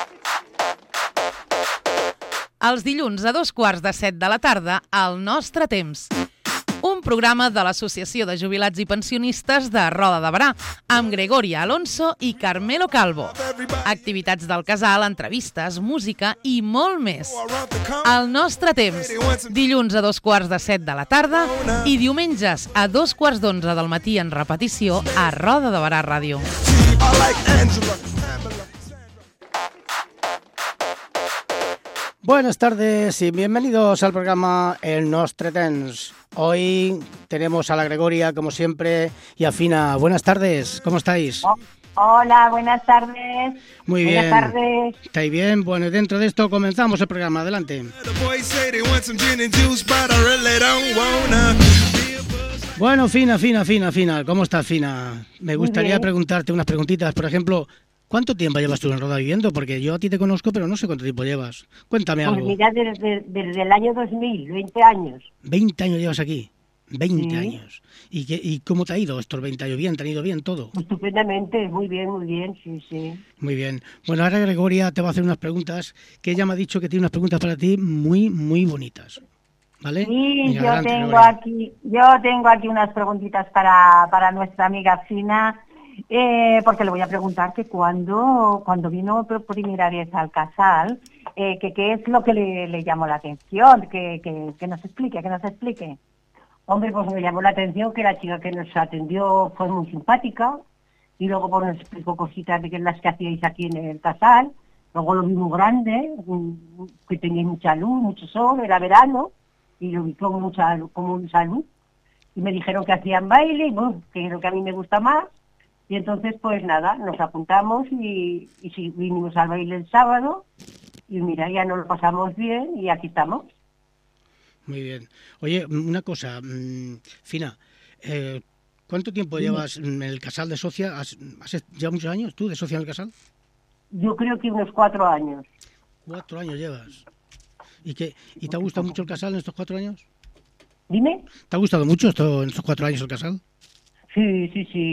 Els dilluns a 2:15 de la tarda, al Nostre Temps. Un programa de l'Associació de Jubilats i Pensionistes de Roda de Berà, amb Gregoria Alonso i Carmelo Calvo. Activitats del casal, entrevistes, música i molt més. El Nostre Temps, dilluns a 2:15 de la tarda i diumenges a 2:15 del matí en repetició a Roda de Berà Ràdio. Buenas tardes y bienvenidos al programa El Nostre Temps. Hoy tenemos a la Gregoria, como siempre, y a Fina. Buenas tardes, ¿cómo estáis? Hola, buenas tardes. Muy bien. Buenas tardes. ¿Estáis bien? Bueno, dentro de esto comenzamos el programa. Adelante. Bueno, Fina. ¿Cómo estás, Fina? Me gustaría preguntarte unas preguntitas. Por ejemplo, ¿cuánto tiempo llevas tú en Roda viviendo? Porque yo a ti te conozco, pero no sé cuánto tiempo llevas. Cuéntame algo. Pues mira, desde el año 2000, 20 años. 20 años llevas aquí. 20 Sí. años. ¿Y cómo te ha ido estos 20 años? ¿Bien? ¿Te ha ido bien todo? Estupendamente, muy bien, sí. Muy bien. Bueno, ahora Gregoria te va a hacer unas preguntas, que ella me ha dicho que tiene unas preguntas para ti muy, muy bonitas. ¿Vale? Sí, Venga, yo adelante, tengo Gregoria. aquí unas preguntitas para nuestra amiga Fina, porque le voy a preguntar que cuando vino por primera vez al casal, que qué es lo que le llamó la atención, que nos explique. Hombre, pues me llamó la atención que la chica que nos atendió fue muy simpática y luego pues, nos explicó cositas de que las que hacíais aquí en el casal. Luego lo vi muy grande, que tenía mucha luz, mucho sol, era verano y lo vi con mucha luz. Y me dijeron que hacían baile, y bueno, que es lo que a mí me gusta más. Y entonces, pues nada, nos apuntamos y sí, vinimos al baile el sábado y mira, ya nos lo pasamos bien y aquí estamos. Muy bien. Oye, una cosa, Fina, ¿cuánto tiempo llevas en el casal de socia? ¿Has llevado muchos años tú de socia en el casal? Yo creo que unos 4 años. 4 años llevas. ¿Y te ha gustado mucho el casal en estos 4 años? Dime. ¿Te ha gustado mucho en estos 4 años el casal? Sí.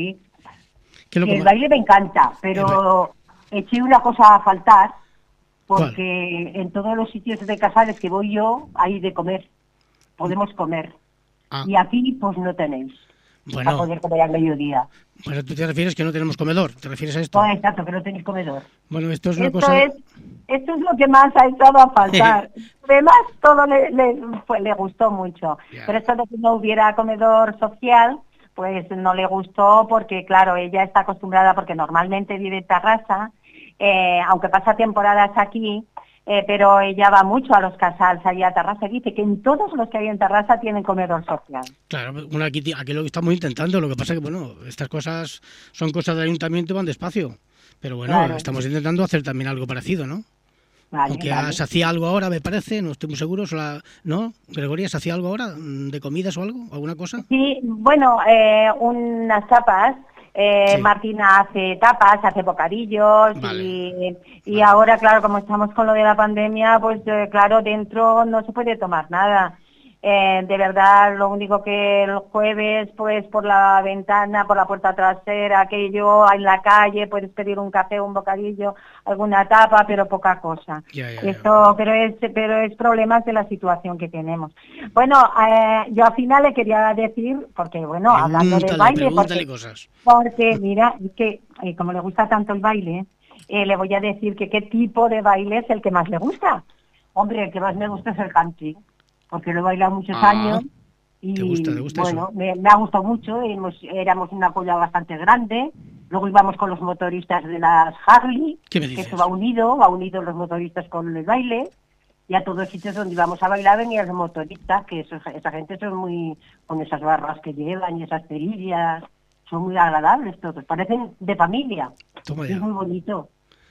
¿Qué es lo que El más- baile me encanta, pero eché una cosa a faltar, porque ¿Cuál? en todos los sitios de casales que voy yo hay de comer, podemos comer. Ah, Y aquí pues no tenéis para bueno, poder comer al mediodía. tú te refieres que no tenemos comedor, ¿te refieres a esto? No, exacto, que no tenéis comedor. Bueno, esto es una Esto cosa... es lo que más ha echado a faltar. Además, todo le gustó mucho. Ya. Pero esto de que no hubiera comedor social, pues no le gustó porque, claro, ella está acostumbrada, porque normalmente vive en Tarrasa, aunque pasa temporadas aquí, pero ella va mucho a los casals allá a Tarrasa. Dice que en todos los que hay en Tarrasa tienen comedor social. Claro, bueno, aquí lo estamos intentando, lo que pasa que, bueno, estas cosas son cosas del ayuntamiento y van despacio. Pero bueno, Claro. estamos intentando hacer también algo parecido, ¿no? Vale, Aunque vale. se hacía algo ahora, me parece, no estoy muy seguro. ¿No? Gregoria, ¿se hacía algo ahora? ¿De comidas o algo? ¿Alguna cosa? Sí, bueno, unas tapas. Sí. Martina hace tapas, hace bocadillos Vale. y ahora, claro, como estamos con lo de la pandemia, pues claro, dentro no se puede tomar nada. De verdad, lo único que el jueves, pues por la ventana, por la puerta trasera, aquello en la calle, puedes pedir un café, un bocadillo, alguna tapa, pero poca cosa. Ya. Esto, pero es problemas de la situación que tenemos. Bueno, yo al final le quería decir, porque bueno, hablando del baile, Pregúntale cosas. porque mira, es que como le gusta tanto el baile, le voy a decir que qué tipo de baile es el que más le gusta. Hombre, el que más me gusta es el country, porque lo he bailado muchos años y ¿Te gusta bueno, eso? me ha gustado mucho. Éramos una colla bastante grande. Luego íbamos con los motoristas de las Harley, ¿Qué me que dices? eso va unido los motoristas con el baile. Y a todos los sitios donde íbamos a bailar venían los motoristas, que esa gente son muy, con esas barras que llevan y esas cerillas, son muy agradables todos, parecen de familia. Toma ya. Es muy bonito.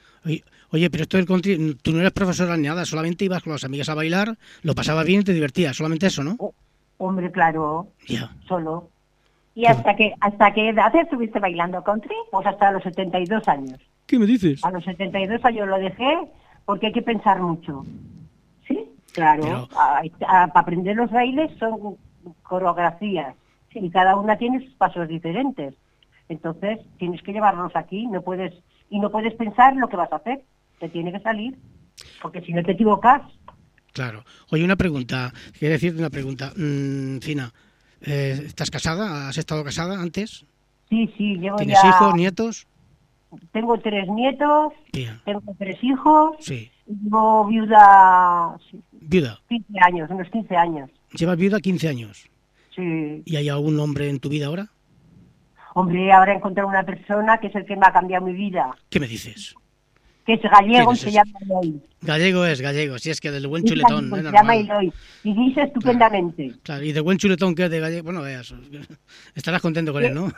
Oye, pero esto del country, tú no eres profesora ni nada, solamente ibas con las amigas a bailar, lo pasabas bien y te divertías, solamente eso, ¿no? Hombre, claro, Ya. solo. ¿Y hasta qué edad estuviste bailando country? Pues hasta los 72 años. ¿Qué me dices? A los 72 años lo dejé porque hay que pensar mucho. ¿Sí? Claro. Para aprender los bailes son coreografías y cada una tiene sus pasos diferentes. Entonces tienes que llevarlos aquí, no puedes pensar lo que vas a hacer. te tiene que salir, porque si no te equivocas. Claro. Oye, una pregunta, quiero decirte una pregunta, Fina. ¿Estás casada? ¿Has estado casada antes? Sí, llevo ya... ¿Tienes hijos, nietos? Tengo 3 nietos, Bien. tengo 3 hijos, Sí. vivo viuda ¿Viuda? 15 años, unos 15 años. ¿Llevas viuda 15 años? Sí. ¿Y hay algún hombre en tu vida ahora? Hombre, ahora he encontrado una persona que es el que me ha cambiado mi vida, ¿Qué me dices? que es gallego ¿Quién y es se ese? llama Eloy. Gallego, si es que del buen Es chuletón, gallego, no es se llama normal. Eloy. Y dice estupendamente. Claro, y del buen chuletón que es de gallego, bueno, veas, estarás contento con él, ¿no?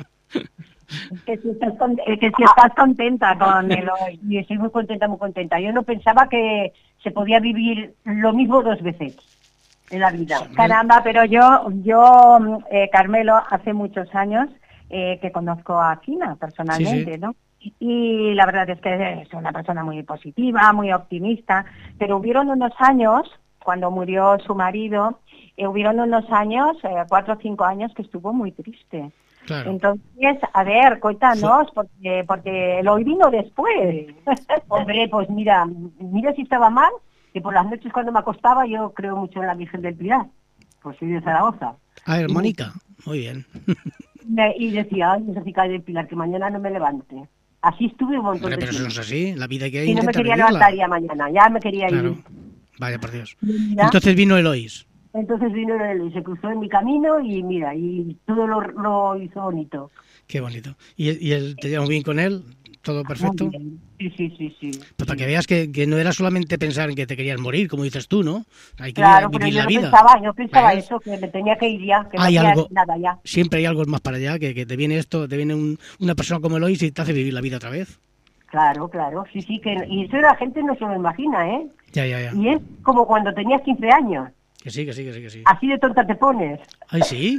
Que si estás contenta con Eloy. Y estoy muy contenta. Yo no pensaba que se podía vivir lo mismo 2 veces en la vida. Caramba, pero yo Carmelo, hace muchos años que conozco a Fina personalmente, Sí. ¿no? Y la verdad es que es una persona muy positiva, muy optimista, pero hubieron unos años, cuando murió su marido, hubieron unos años, 4 o 5 años, que estuvo muy triste. Claro. Entonces, a ver, cuéntanos, porque Eloy vino después. Hombre, pues mira si estaba mal, que por las noches cuando me acostaba yo creo mucho en la Virgen del Pilar, pues soy de Zaragoza. Ah, Mónica, muy bien. Y decía, ay, esa chica del Pilar, que mañana no me levante. Así estuve un montón Hombre, de pero eso no tiempo. es así, la vida hay que Y no me intentar quería vivirla. levantar ya mañana, ya me quería Claro. ir. Vaya, por Dios. Mira. Entonces vino Eloís. Entonces vino él y se cruzó en mi camino y mira, y todo lo hizo bonito. Qué bonito. ¿Y él, te llevas bien con él? ¿Todo perfecto? Muy bien. Sí. Pues para que veas que no era solamente pensar en que te querías morir, como dices tú, ¿no? Hay que Claro, pero vivir yo la no vida. pensaba ¿Ves? eso, que me tenía que ir ya, que no Hay hacía algo, nada ya. siempre hay algo más para allá, que te viene esto, te viene una persona como Eloís y te hace vivir la vida otra vez. Claro, sí, y eso la gente no se lo imagina, ¿eh? Ya. Y es como cuando tenías 15 años, Que sí. así de tonta te pones. Ay, sí.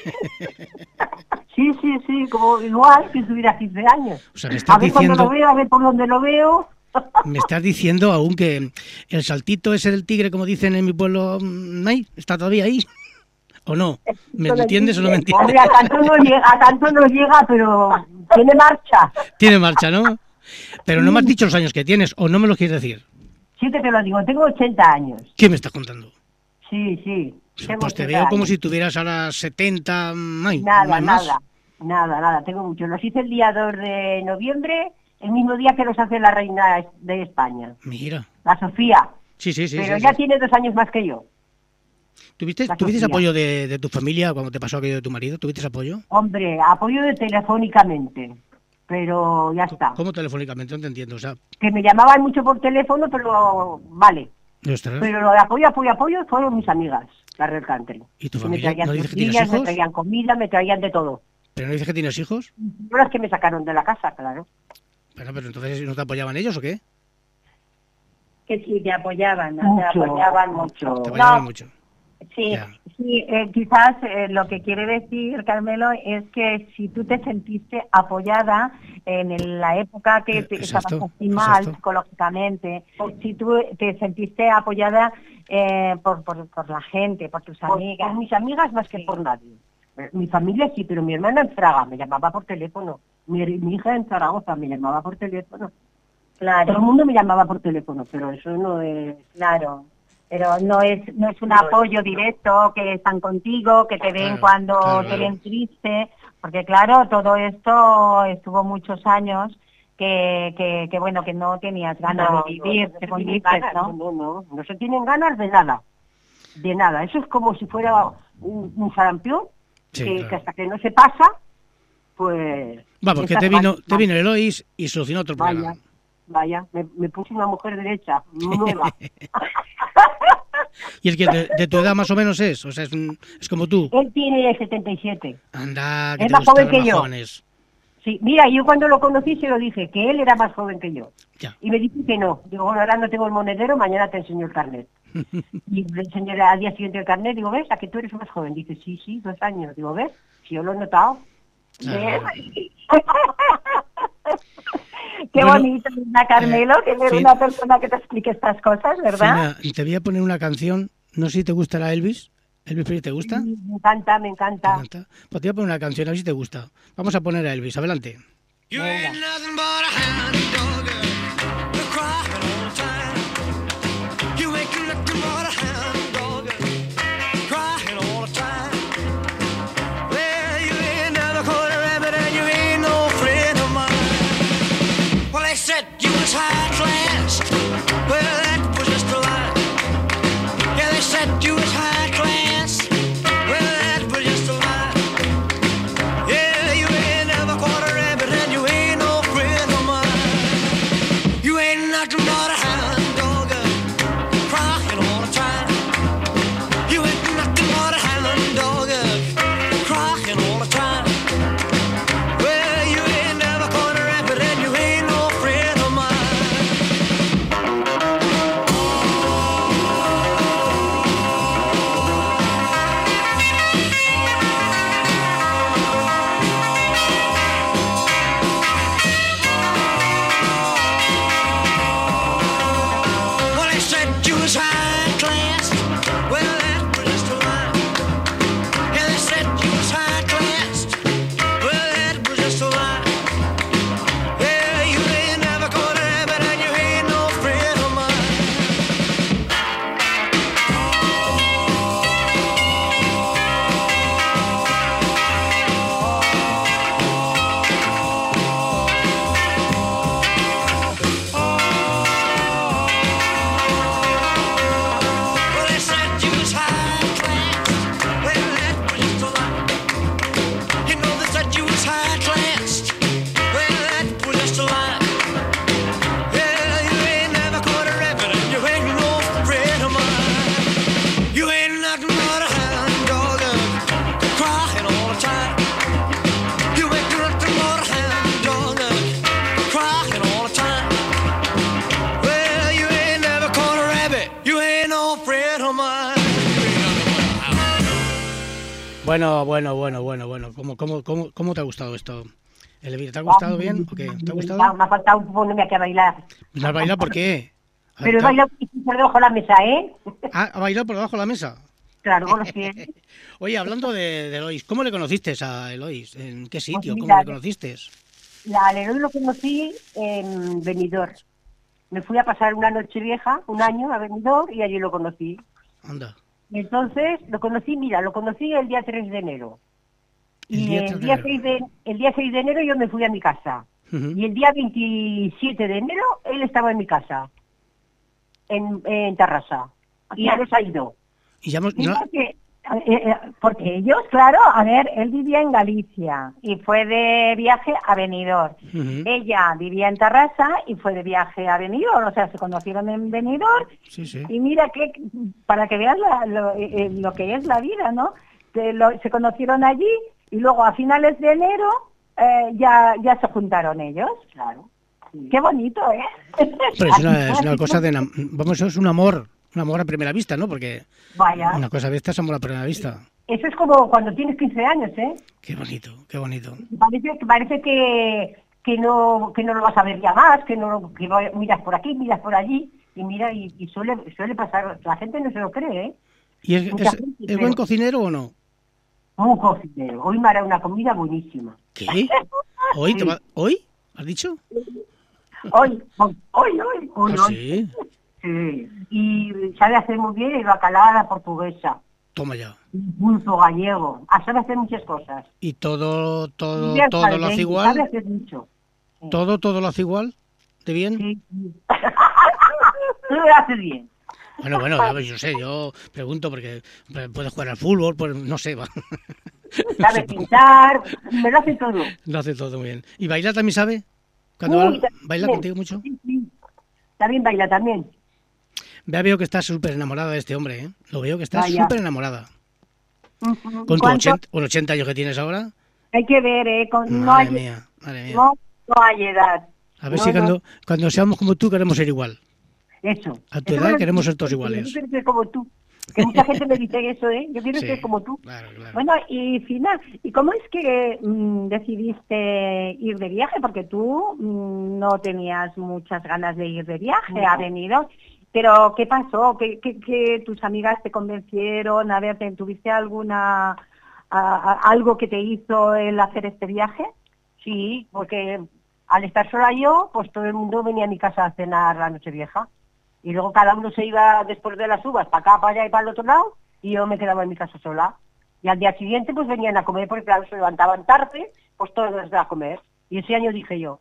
Sí, como igual que si tuviera 15 años. O sea, me estás A ver cuando diciendo, lo veo, a ver por dónde lo veo. me estás diciendo aún que el saltito ese del tigre, como dicen en mi pueblo, ¿ahí? ¿Está todavía ahí? ¿O no? ¿Me entiendes o no me entiendes? Hombre, a tanto no llega, pero tiene marcha. Tiene marcha, ¿no? Pero no me has dicho los años que tienes, o no me lo quieres decir. Sí que te lo digo, tengo 80 años. ¿Qué me estás contando? Sí. Tengo Pues te 80 veo como años. si tuvieras ahora 70, ay, Nada, tengo mucho. Los hice el día 2 de noviembre, el mismo día que los hace la reina de España, Mira. la Sofía. Sí. Pero ya tiene 2 años más que yo. ¿Tuviste Sofía. apoyo de tu familia cuando te pasó aquello de tu marido? ¿Tuviste apoyo? Hombre, apoyo telefónicamente, pero ya está. ¿Cómo telefónicamente? No te entiendo. O sea, Que me llamaban mucho por teléfono, pero vale. ostras. Pero lo de apoyo fueron mis amigas, las Red Country. ¿Y tu Que familia? me traían ¿No dices que tienes tortillas, me hijos? traían comida, me traían de todo. ¿Pero no dices que tienes hijos? No las que me sacaron de la casa, claro. Pero entonces ¿no te apoyaban ellos o qué? Que sí, te apoyaban, ¿no? Mucho, Te apoyaban mucho. Te apoyaban No, mucho. sí, Ya. sí, quizás lo que quiere decir, Carmelo, es que si tú te sentiste apoyada en la época que Exacto, estabas así mal exacto. psicológicamente, o si tú te sentiste apoyada por la gente, por tus amigas. Por mis amigas más que por nadie. Mi familia sí, pero mi hermana en Fraga me llamaba por teléfono. Mi hija en Zaragoza me llamaba por teléfono. Claro. Todo el mundo me llamaba por teléfono, pero eso no es... Claro, pero no es un apoyo directo, que están contigo, que te ven Claro, cuando claro. te ven triste, porque claro, todo esto estuvo muchos años que bueno, que no tenías ganas de vivir, no se según tienen dices, ganas, ¿no? No se tienen ganas de nada. De nada. Eso es como si fuera un sarampión, Sí, que claro. hasta que no se pasa, pues... Vamos, que estás te mal. vino Eloís y solucionó otro problema. Vaya, me puse una mujer derecha, nueva. Y es que de tu edad más o menos es, o sea, es como tú. Él tiene 77. Anda, que Es te más gustan joven los que más yo. jóvenes. Sí, mira, yo cuando lo conocí se lo dije, que él era más joven que yo. Ya. Y me dice que no. Digo, bueno, ahora no tengo el monedero, mañana te enseño el carnet. Y le enseñé al día siguiente el carnet, digo, ¿ves? A que tú eres más joven. Dice, sí, 2 años. Digo, ¿ves? Si yo lo he notado. Claro. Qué Bueno, bonito, ¿verdad, Carmelo? Que eres Fina- una persona que te explique estas cosas, ¿verdad? Fina, te voy a poner una canción, no sé si te gustará Elvis. ¿Elvis Presley te gusta? Me encanta, me ¿Te encanta. encanta? Pues te voy a poner una canción, a ver si te gusta. Vamos a poner a Elvis, adelante. You ain't nothing but a hound dog, the cry Well, that was just a lie. Yeah, they said you was high class. Well, that was just a lie. Yeah, you ain't never caught a rabbit and you ain't no friend of mine. You ain't nothing but a hound dog, crying all the time. You ain't nothing but a hound dog, crying all the time. Well, you ain't never caught a rabbit and you ain't no friend of mine. Well, they said you was high class. Well, that was just a lie. Yeah, they said you was high class. Well, that was just a lie. Yeah, you ain't never caught a rabbit and you ain't no friend of mine. Well, they said you was high class. Well, that was just a lie. You know they said you was high class. Well, that was just a lie. Yeah, you ain't never caught a rabbit and you ain't no friend of mine. You ain't nothing but a hound dog, crying all the time. You ain't nothing but a hound dog, crying all the time. Well, you ain't never caught a rabbit, you ain't no friend of mine. Bueno. ¿Cómo te ha gustado esto, Elvira? ¿Te ha gustado bien o qué? ¿Te ha gustado? Me ha faltado un ponerme aquí a bailar. ¿No has bailado por qué? Pero he bailado por debajo de la mesa, ¿eh? Ah, ¿ha bailado por debajo de la mesa? Claro, con los pies. Oye, hablando de Eloís, ¿cómo le conociste a Eloís? ¿En qué sitio? Pues ¿Cómo mira, le conociste? La Leroy lo conocí en Benidorm. Me fui a pasar una noche vieja, un año, a Benidorm y allí lo conocí. Anda. Y entonces lo conocí el día 3 de enero. El Y día el 3 de día, enero. 6 de enero yo me fui a mi casa. Ujú. Y el día 27 de enero él estaba en mi casa, en Tarrasa. Y ya nos ha ido. Y ya hemos... Sí, no- porque ellos, claro, a ver, él vivía en Galicia y fue de viaje a Benidorm. Ujú. Ella vivía en Tarrasa y fue de viaje a Benidorm, o sea, se conocieron en Benidorm. Sí, sí. Y mira que, para que veas lo que es la vida, ¿no? Se conocieron allí y luego a finales de enero ya se juntaron ellos. Claro. Sí. Qué bonito, ¿eh? Pero es una cosa de... Vamos, eso es un amor a primera vista, ¿no? Porque Vaya. una cosa de esta es amor a primera vista. Eso es como cuando tienes 15 años, ¿eh? Qué bonito, qué bonito. Parece que no lo vas a ver ya más, que miras por aquí, miras por allí, y mira, y suele pasar, la gente no se lo cree, ¿eh? ¿Y es buen cocinero o no? Un cocinero, hoy me hará una comida buenísima. ¿Qué? ¿Hoy? ¿Hoy? ¿Has dicho? Hoy. Ah, sí. Sí, y sabe hacer muy bien el bacalao a la portuguesa, Toma ya. el pulpo gallego, sabe hacer muchas cosas. ¿Y todo Y ya lo sabe, hace sabe igual? hacer mucho. Sí. ¿Todo lo hace igual? ¿De bien? Sí. Tú lo haces bien. Bueno, yo sé, yo pregunto porque puede jugar al fútbol, pues no sé, va. Sabe pintar, me lo hace todo. Lo hace todo muy bien. ¿Y bailar también sabe? ¿Cuando Uy, baila también. contigo mucho? Sí. También baila, también. Veo que estás súper enamorada de este hombre, ¿eh? Lo veo que estás Vaya. súper enamorada. Ujú. Con tu ¿Cuánto? 80 años que tienes ahora. Hay que ver, no Madre hay, mía. no hay edad. A ver No, si no. cuando seamos como tú queremos ser igual. Eso. A tu Eso edad me lo queremos dice, ser todos yo iguales. quiero ser como tú. Que mucha gente me dice eso, ¿eh? Yo quiero Sí, ser como tú. Claro. Bueno, y Fina, ¿y cómo es que decidiste ir de viaje? Porque tú no tenías muchas ganas de ir de viaje, No. ha venido. Pero, ¿qué pasó? ¿Que tus amigas te convencieron? A ver, ¿tuviste alguna algo que te hizo el hacer este viaje? Sí, porque al estar sola yo, pues todo el mundo venía a mi casa a cenar la noche vieja. Y luego cada uno se iba después de las uvas para acá, para allá y para el otro lado, y yo me quedaba en mi casa sola. Y al día siguiente pues venían a comer, porque claro, se levantaban tarde, pues todos a comer. Y ese año dije yo,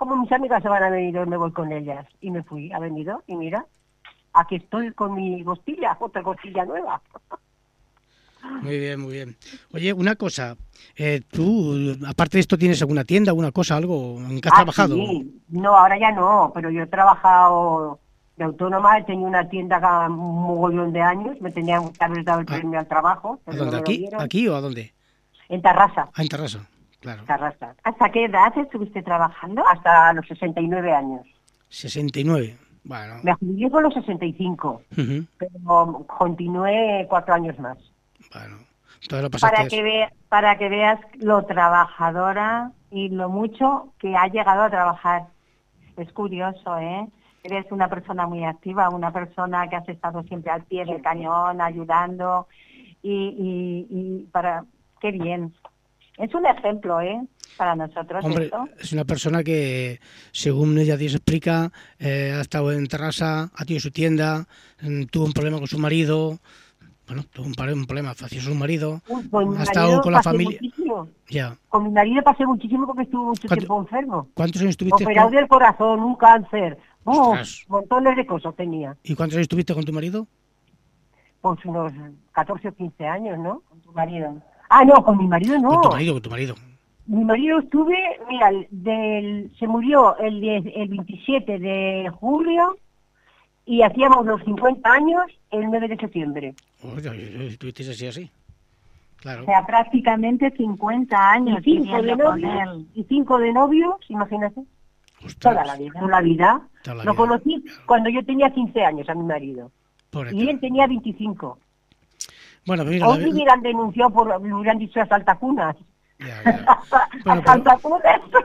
como mis amigas se van a venir, me voy con ellas. Y me fui, ha venido, y mira, aquí estoy con mi costilla, otra costilla nueva. Muy bien, muy bien. Oye, una cosa, tú, aparte de esto, ¿tienes alguna tienda, alguna cosa, algo en que has trabajado? Sí. No, ahora ya no, pero yo he trabajado de autónoma, he tenido una tienda cada un mogollón de años, me tenían que haber dado el premio al trabajo. ¿A pero dónde? no me lo dieron. ¿Aquí o a dónde? En Tarrasa. Ah, en Tarrasa, claro. Tarrasa. ¿Hasta qué edad estuviste trabajando? Hasta los 69 años. 69, bueno. Me jubilé con los 65, Ujú, pero continué 4 años más. bueno, entonces lo pasaste... Para que veas lo trabajadora y lo mucho que ha llegado a trabajar. Es curioso, ¿eh? Eres una persona muy activa, una persona que has estado siempre al pie del cañón, ayudando y para... ¡Qué bien! Es un ejemplo, ¿eh? Para nosotros. Hombre, esto. es una persona que, según ella se explica, ha estado en Tarrasa, ha tenido su tienda, tuvo un problema con su marido, bueno, tuvo un problema, falleció su marido, Con mi ha estado marido con la pasé familia... muchísimo. Ya. Con mi marido pasé muchísimo porque estuvo mucho ¿Cuánto- tiempo enfermo. ¿Cuántos años estuviste Operado del corazón, un cáncer. Ostras. Montones de cosas tenía. ¿Y cuántos años estuviste con tu marido? Pues unos 14 o 15 años, ¿no? Con tu marido. Ah, no, con mi marido no. Con tu marido. Mi marido estuve, mira, se murió el 27 de julio y hacíamos los 50 años el 9 de septiembre. Oye, estuviste así. Claro. O sea, prácticamente 50 años Y 5 de viviendo con novios, él. y 5 de novios, imagínate. Ostras, Toda la vida. Toda la vida. Toda la Lo vida. conocí cuando yo tenía 15 años a mi marido. Pobre Y él tenía 25. Bueno, pues mira, Hoy me hubieran denunciado me hubieran dicho asaltacunas. ya. Bueno, Asaltacunas.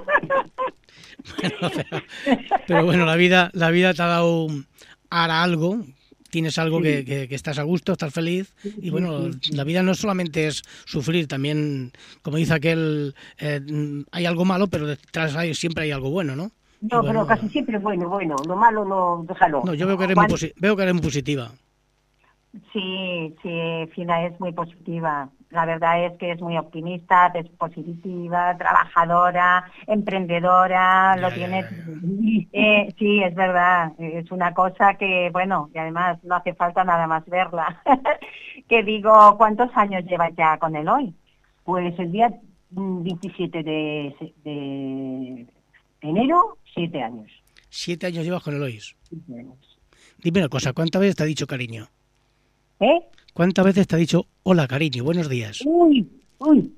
pero bueno, la vida te ha dado ahora algo, tienes algo que estás a gusto, estás feliz, y bueno, la vida no solamente es sufrir, también, como dice aquel, hay algo malo, pero detrás siempre hay algo bueno, ¿no? No, Y pero casi siempre bueno, lo malo no, déjalo. No, yo veo que eres muy positiva. Sí, Fina es muy positiva. La verdad es que es muy optimista, es positiva, trabajadora, emprendedora, lo tiene. Sí, es verdad. Es una cosa que, bueno, y además no hace falta nada más verla. Que digo, ¿cuántos años llevas ya con él hoy? Pues el día 27 de enero, 7 años. 7 años llevas con Eloís. 7 años. Dime una cosa, ¿cuántas veces te ha dicho cariño? ¿Eh? ¿Cuántas veces te ha dicho hola cariño, buenos días? Uy, un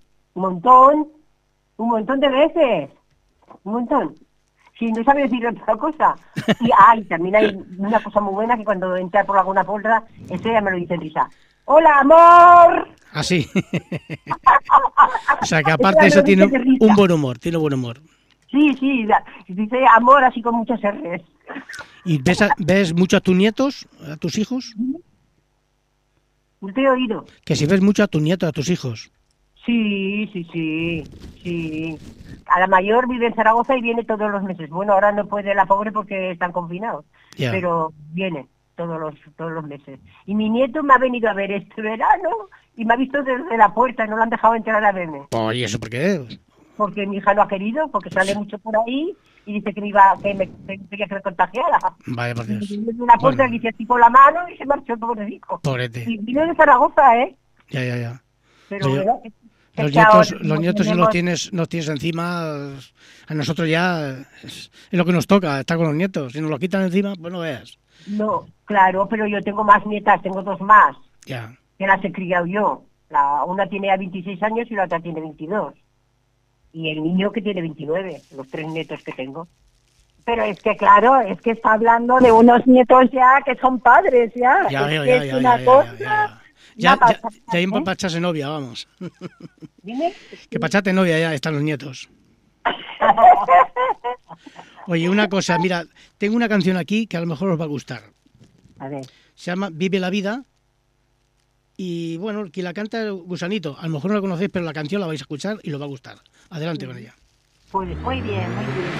montón de veces, un montón. Si no sabe decir otra cosa. Y también hay una cosa muy buena que cuando entra por alguna porra, eso ya me lo dice en risa. ¡Hola, amor! Ah, sí. O sea, que aparte de eso tiene un buen humor, Sí, dice amor así con muchas R's. ¿Y ves mucho a tus nietos, a tus hijos? No te he oído. Que si ves mucho a tus nietos, a tus hijos. Sí. A la mayor vive en Zaragoza y viene todos los meses. Bueno, ahora no puede la pobre porque están confinados, Ya. pero viene todos los meses. Y mi nieto me ha venido a ver este verano y me ha visto desde la puerta, no lo han dejado entrar a verme. Oye, ¿eso por qué? Porque mi hija no ha querido, porque sale mucho por ahí y dice que me quería que me contagiara. Vaya, por Dios. Y vino una puerta, Bueno. le hice así con la mano y se marchó todo el hijo. Pobrete. Y vino de Zaragoza, ¿eh? Ya. Pero Oye, bueno, Los nietos si los tienes encima, a nosotros ya es lo que nos toca, estar con los nietos. Si nos lo quitan encima, pues no veas. No, claro, pero yo tengo más nietas, tengo 2 más, Ya. que las he criado yo. Una tiene ya 26 años y la otra tiene 22. Y el niño que tiene 29, los 3 nietos que tengo. Pero es que, claro, es que está hablando de unos nietos ya que son padres, ya. Ya Es veo, que ya. es una cosa... Ya una pasada, hay ¿eh? para echarse novia, vamos. Dime. Que para echarte novia ya están los nietos. Oye, una cosa, mira, tengo una canción aquí que a lo mejor os va a gustar. A ver. Se llama Vive la vida. Y bueno, quien la canta es Gusanito. A lo mejor no la conocéis, pero la canción la vais a escuchar y os va a gustar. Adelante con ella. Pues muy bien, muy bien.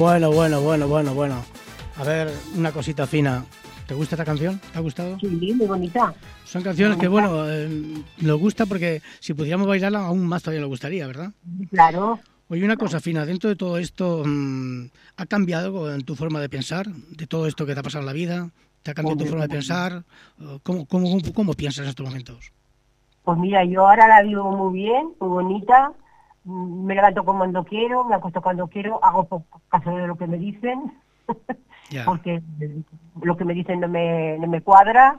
Bueno. A ver, una cosita fina. ¿Te gusta esta canción? ¿Te ha gustado? Sí, muy bonita. Son canciones que, bueno, nos gusta porque si pudiéramos bailarla aún más todavía nos gustaría, ¿verdad? Claro. Oye, una cosa fina, dentro de todo esto, ¿ha cambiado en tu forma de pensar? De todo esto que te ha pasado en la vida, ¿te ha cambiado tu forma de pensar? ¿Cómo piensas en estos momentos? Pues mira, yo ahora la vivo muy bien, muy bonita. Me levanto cuando quiero, me acuesto cuando quiero, hago poco caso de lo que me dicen, Ya. porque lo que me dicen no me cuadra.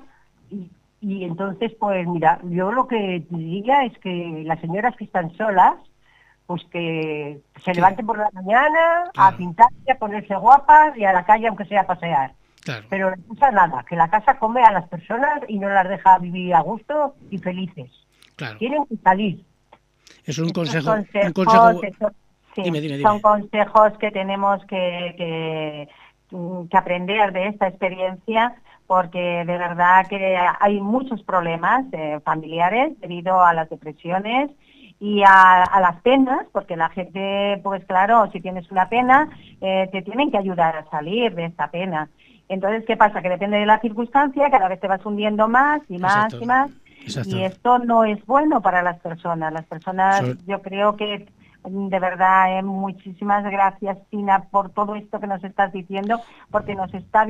Y entonces, pues mira, yo lo que te diría es que las señoras que están solas, pues que se levanten por la mañana a Claro. pintarse, a ponerse guapas y a la calle aunque sea a pasear. Claro, Pero la casa nada, que la casa come a las personas y no las deja vivir a gusto y felices. claro. Tienen que salir. Es un Estos consejo. consejos, sí, Dime. son consejos que tenemos que aprender de esta experiencia, porque de verdad que hay muchos problemas familiares debido a las depresiones y a las penas, porque la gente, pues claro, si tienes una pena, te tienen que ayudar a salir de esta pena. Entonces, ¿qué pasa? Que depende de la circunstancia, cada vez te vas hundiendo más y más Exacto. y más. Exacto. Y esto no es bueno para las personas. Las personas, yo creo que de verdad, muchísimas gracias, Tina, por todo esto que nos estás diciendo, porque nos está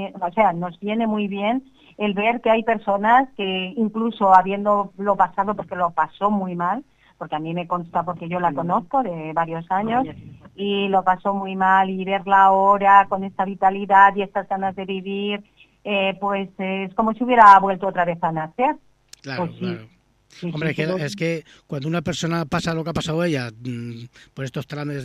nos viene muy bien el ver que hay personas que incluso habiéndolo pasado, porque lo pasó muy mal, porque a mí me consta porque yo la conozco de varios años, y lo pasó muy mal, y verla ahora con esta vitalidad y estas ganas de vivir, pues es como si hubiera vuelto otra vez a nacer. Claro, Pues sí. claro. Sí, Hombre, sí, es que cuando una persona pasa lo que ha pasado ella, por estos tramos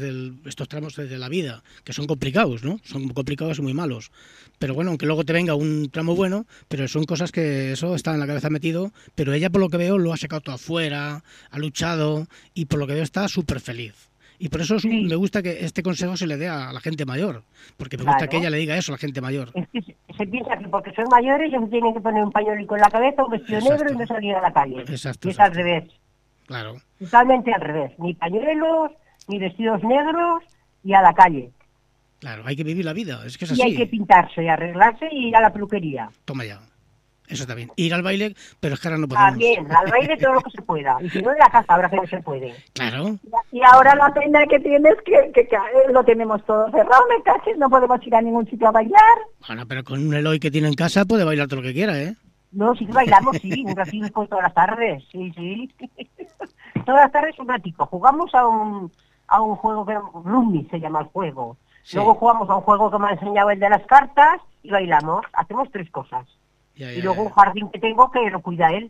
de la vida, que son complicados, ¿no? Son complicados y muy malos. Pero bueno, aunque luego te venga un tramo bueno, pero son cosas que eso está en la cabeza metido, pero ella por lo que veo lo ha sacado todo afuera, ha luchado y por lo que veo está súper feliz. Y por eso me gusta que este consejo se le dé a la gente mayor, porque me gusta que ella le diga eso a la gente mayor. Es que se piensa que porque son mayores ellos tienen que poner un pañuelo en la cabeza, un vestido negro y no salir a la calle. Exacto, y es al revés. Claro. Totalmente al revés. Ni pañuelos, ni vestidos negros y a la calle. Claro, hay que vivir la vida, es que es y así. hay que pintarse y arreglarse y ir a la peluquería. Toma ya. Eso está bien. Ir al baile, pero es que ahora no podemos. También, al baile todo lo que se pueda. Y si no en la casa, ahora que no se puede. Claro. Y ahora la pena que tienes que lo tenemos todo cerrado, me caches, no podemos ir a ningún sitio a bailar. Bueno, pero con un Eloy que tiene en casa puede bailar todo lo que quiera, ¿eh? No, sí que bailamos, sí, un ratito todas las tardes, sí. Todas las tardes un ratito. Jugamos a un juego que Rummy se llama el juego. Sí. Luego jugamos a un juego que me ha enseñado el de las cartas y bailamos. Hacemos 3 cosas. Y luego un jardín que tengo que lo cuida él.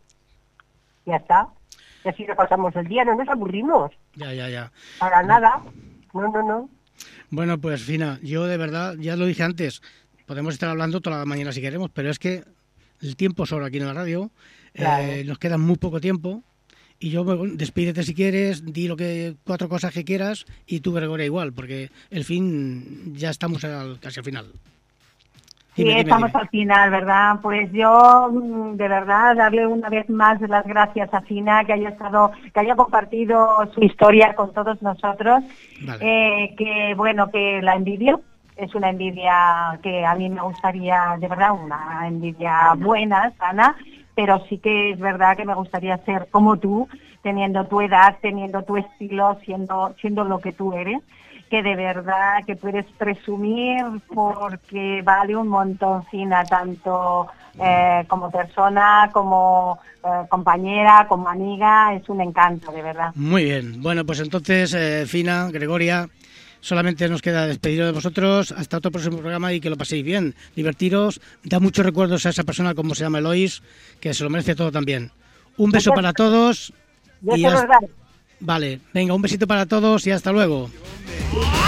Ya está. Y así lo pasamos el día, no nos aburrimos. Ya. Para nada. No. Bueno, pues Fina, yo de verdad, ya lo dije antes, podemos estar hablando toda la mañana si queremos, pero es que el tiempo sobra aquí en la radio, Claro. nos queda muy poco tiempo y yo despídete si quieres, di 4 cosas que quieras y tú, Gregoria, igual, porque el fin, ya estamos casi al final. Sí, estamos al final, ¿verdad? Pues yo, de verdad, darle una vez más las gracias a Fina, que haya compartido su historia con todos nosotros. Vale. Que la envidia es una envidia que a mí me gustaría, de verdad, una envidia buena, sana, pero sí que es verdad que me gustaría ser como tú, teniendo tu edad, teniendo tu estilo, siendo lo que tú eres, que de verdad que puedes presumir porque vale un montón, Fina, tanto como persona, como compañera, como amiga, es un encanto, de verdad. Muy bien, bueno, pues entonces, Fina, Gregoria, solamente nos queda despediros de vosotros, hasta otro próximo programa y que lo paséis bien, divertiros, da muchos recuerdos a esa persona como se llama Eloís, que se lo merece todo también. Un beso para todos. Yo se los daré. Vale, venga, un besito para todos y hasta luego.